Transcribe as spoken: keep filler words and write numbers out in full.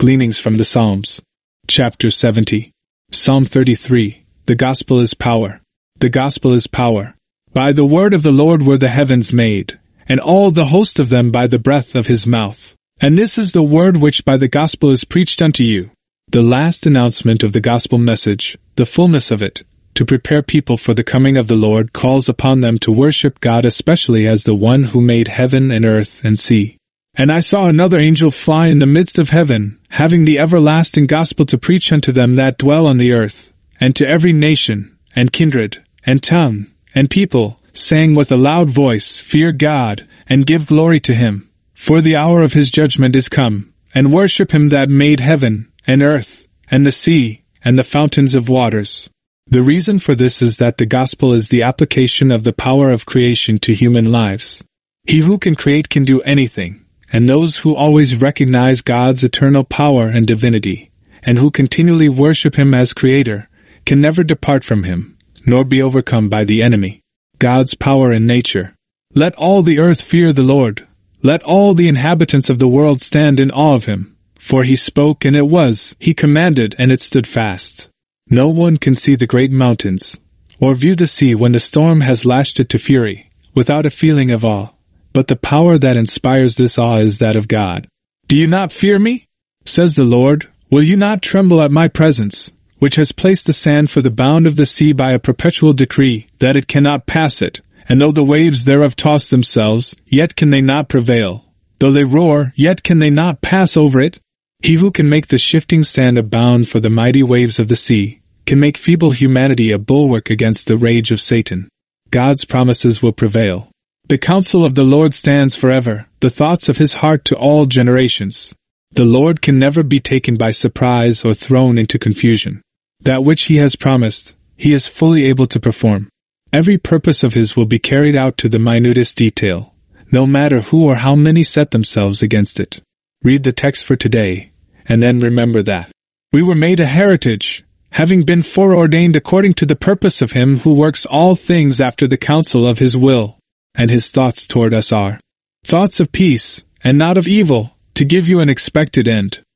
Gleanings from the Psalms. Chapter seventy. Psalm thirty-three. The Gospel is power. The Gospel is power. By the word of the Lord were the heavens made, and all the host of them by the breath of his mouth. And this is the word which by the Gospel is preached unto you. The last announcement of the Gospel message, the fullness of it, to prepare people for the coming of the Lord, calls upon them to worship God especially as the one who made heaven and earth and sea. And I saw another angel fly in the midst of heaven, having the everlasting gospel to preach unto them that dwell on the earth, and to every nation, and kindred, and tongue, and people, saying with a loud voice, Fear God, and give glory to him, for the hour of his judgment is come, and worship him that made heaven, and earth, and the sea, and the fountains of waters. The reason for this is that the gospel is the application of the power of creation to human lives. He who can create can do anything, and those who always recognize God's eternal power and divinity, and who continually worship him as creator, can never depart from him, nor be overcome by the enemy. God's power in nature. Let all the earth fear the Lord. Let all the inhabitants of the world stand in awe of him. For he spoke and it was, he commanded and it stood fast. No one can see the great mountains, or view the sea when the storm has lashed it to fury, without a feeling of awe. But the power that inspires this awe is that of God. Do you not fear me? Says the Lord. Will you not tremble at my presence, which has placed the sand for the bound of the sea by a perpetual decree, that it cannot pass it, and though the waves thereof toss themselves, yet can they not prevail. Though they roar, yet can they not pass over it. He who can make the shifting sand a bound for the mighty waves of the sea, can make feeble humanity a bulwark against the rage of Satan. God's promises will prevail. The counsel of the Lord stands forever, the thoughts of his heart to all generations. The Lord can never be taken by surprise or thrown into confusion. That which he has promised, he is fully able to perform. Every purpose of his will be carried out to the minutest detail, no matter who or how many set themselves against it. Read the text for today, and then remember that we were made a heritage, having been foreordained according to the purpose of him who works all things after the counsel of his will. And his thoughts toward us are thoughts of peace, and not of evil, to give you an expected end.